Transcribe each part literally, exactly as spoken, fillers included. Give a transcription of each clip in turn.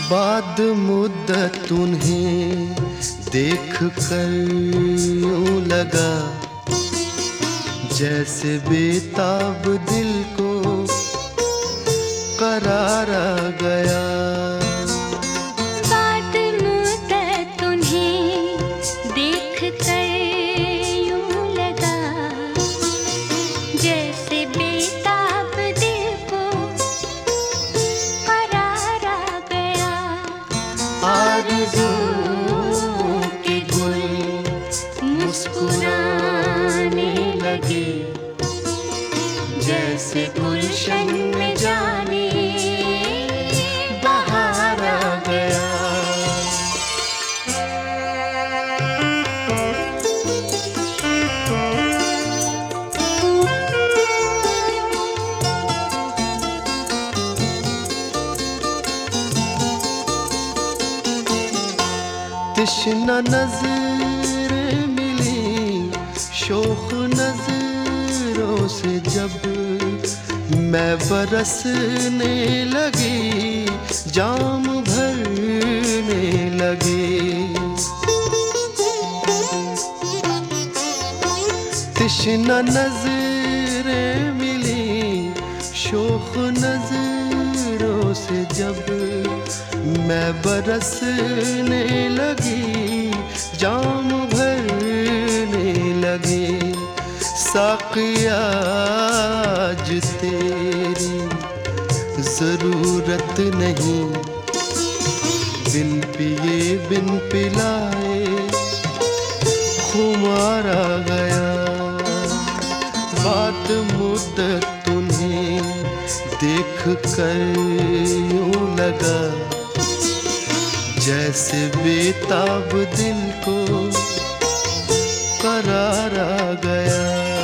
बाद मुद्दत उन्हें देख कर यूं लगा जैसे बेताब दिल को करार आ गया। बाद मुद्दत उन्हें देख कर यूं लगा जैसे बेताब दिल को करार आ गया। आरज़ू के गुल मुस्कुराने लगे जैसे गुलशन में जाने बहार आ गया। तिश्ना नज़रें मिली शोख नज़रों से जब मैं बरसने लगी जाम भरने लगी। तिश्ना नज़रें मिली शोख नज़रों से जब मैं बरसने लगी जाम भरने लगी। साक़िया आज तेरी ज़रूरत नहीं बिन पिए बिन पिलाए खुमार आ गया। बाद मुद्दत उन्हें देख कर यूं लगा जैसे बेताब दिल को करार आ गया।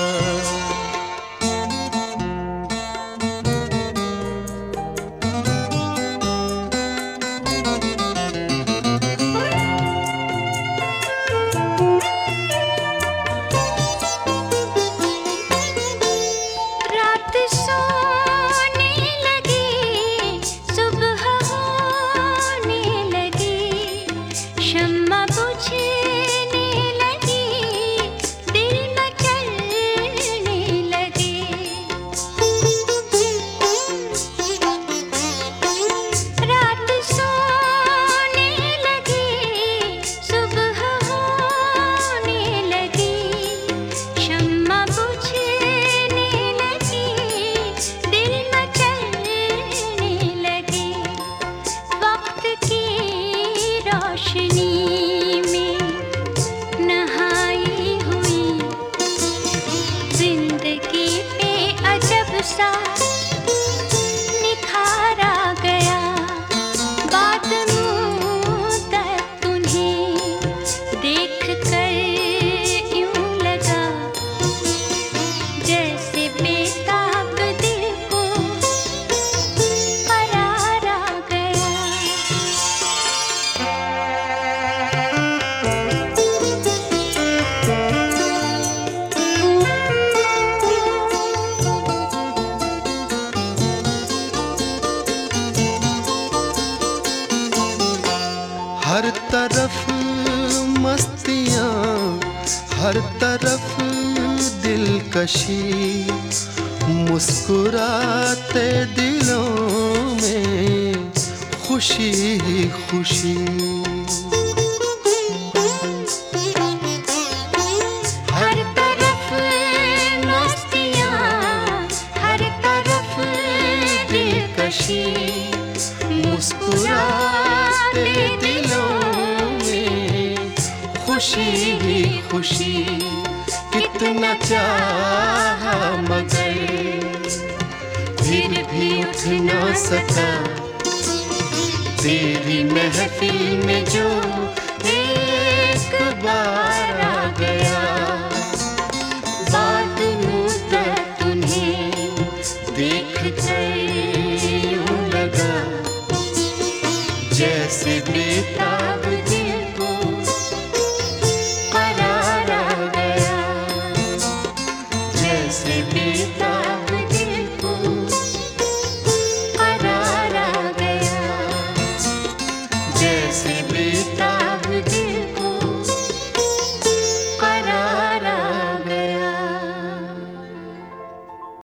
रात सोने लगी सुबह होने लगी शम्मा बुझने लगी दिल मचलने लगे। रात सोने लगी सुबह होने लगी शम्मा बुझने लगी दिल मचलने लगे। वक्त की रोशनी में नहाई हुई जिंदगी पे अजब सा निखार आ गया। बाद मुद्दत उन्हें देख कर यूं लगा जैसे बेताब दिल को करार आ गया। हर तरफ मस्तियाँ हर तरफ दिलकशी मुस्कुराते दिलों में खुशी ही खुशी। हर तरफ मस्तियाँ हर तरफ दिलकशी मुस्कुराते दिलों में खुशी ही खुशी। कितना चाहा मगर फिर भी उठ ना सका तेरी महफिल में जो एक बार आ गया। बाद मुद्दत उन्हें देख कर यूं लगा जैसे बेताब